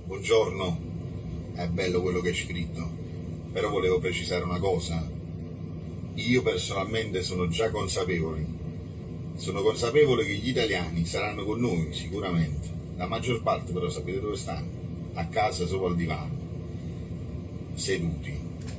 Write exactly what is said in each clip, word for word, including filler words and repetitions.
buongiorno, è bello quello che hai scritto, però volevo precisare una cosa. Io personalmente sono già consapevole, sono consapevole che gli italiani saranno con noi sicuramente, la maggior parte però sapete dove stanno? A casa sopra il divano, seduti.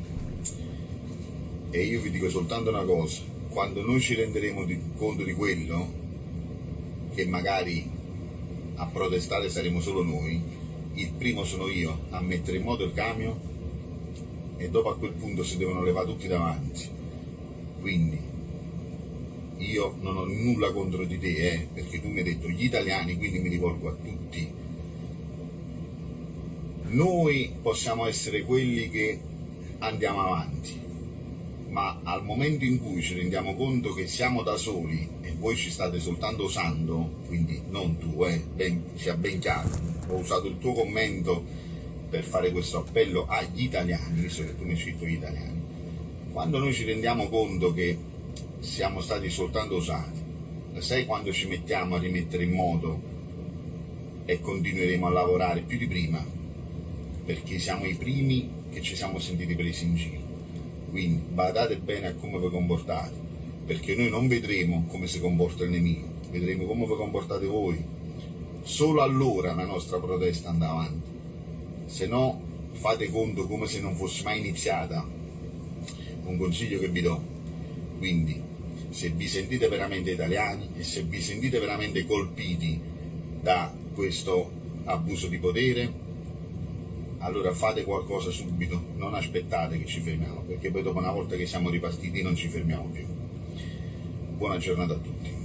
E io vi dico soltanto una cosa, quando noi ci renderemo di, conto di quello, che magari a protestare saremo solo noi, il primo sono io a mettere in moto il camion e dopo a quel punto si devono levare tutti davanti. Quindi io non ho nulla contro di te, eh, perché tu mi hai detto gli italiani, quindi mi rivolgo a tutti. Noi possiamo essere quelli che andiamo avanti, ma al momento in cui ci rendiamo conto che siamo da soli e voi ci state soltanto usando, quindi non tu, eh, ben, sia ben chiaro, ho usato il tuo commento per fare questo appello agli italiani, visto che tu mi hai scritto gli italiani, quando noi ci rendiamo conto che siamo stati soltanto usati, sai quando ci mettiamo a rimettere in moto e continueremo a lavorare più di prima, perché siamo i primi che ci siamo sentiti presi in giro. Quindi badate bene a come vi comportate, perché noi non vedremo come si comporta il nemico, vedremo come vi comportate voi. Solo allora la nostra protesta andrà avanti, se no fate conto come se non fosse mai iniziata. Un consiglio che vi do, quindi se vi sentite veramente italiani e se vi sentite veramente colpiti da questo abuso di potere, allora fate qualcosa subito, non aspettate che ci fermiamo, perché poi dopo una volta che siamo ripartiti non ci fermiamo più. Buona giornata a tutti.